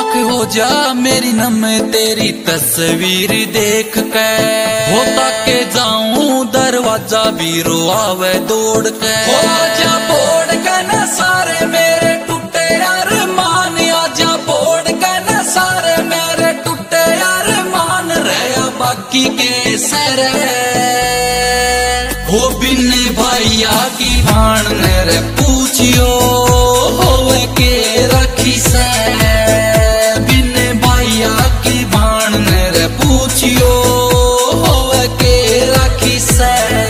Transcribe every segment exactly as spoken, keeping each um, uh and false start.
आंख हो जा मेरी नम तेरी तस्वीर देख के, होता के जाऊं दरवाजा भी रोआवे दौड़ के। हो जा बोड़ के न सारे मेरे टूटे अरमान, आजा बोड़ के न सारे मेरे टूटे अरमान, रहा बाकी के सरे हो बिन भैया की भाण ने पूछियो होवे के रखी से, बिन भैया की भाण ने पूछियो होवे के रखी से।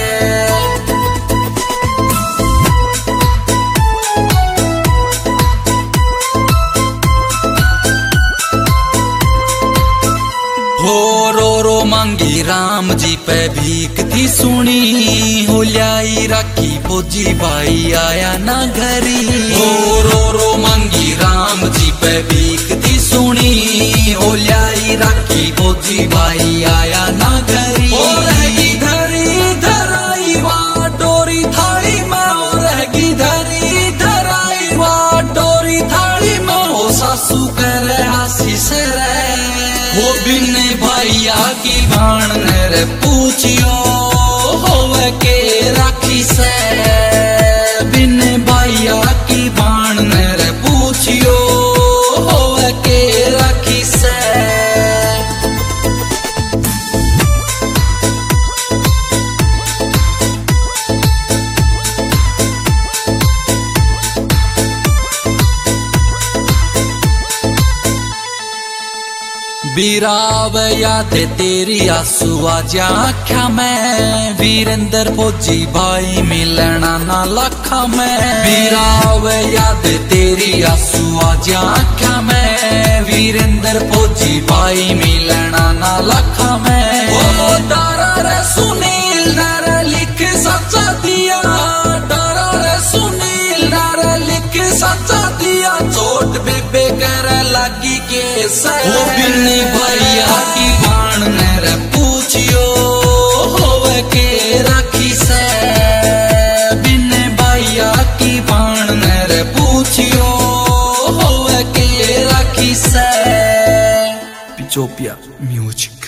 हो रो रो मांगी राम जी पे भीख थी सुनी, हो लाई राखी फौजी भाई आया ना घरी। हो रो रो मांगी राम जी पे भीख थी सुनी, हो लाई राखी फौजी भाई आया ना घरी। हो रहेगी धरी धराई वा डोरी थाली में, हो रहेगी धरी धराई वा डोरी थाली में, हो सासू करे हासी से रे हो बिन भैया की भाण ने पूछियो होवे के राखी से, बिन भैया की भाण ने पूछियो होवे के राखी से। बीराव याद तेरी आंसू आज आख्या में, वीरेंद्र फौजी भाई मिलना ना लखा में। बीराव याद तेरी आंसू आज आख्या में, वीरेंद्र फौजी भाई मिलना ना लखा में। वो डारा रे सुनील नारे लिख सच्चा दिया, डारा रे सुनील नारे लिख सच्चा दिया, चोट बेबे कर लगी के वो बिन भैया की भाण ने पूछियो होवे के राखी से, बिन भैया की भाण ने पूछियो होवे के राखी से। पिचोपिया म्यूजिक।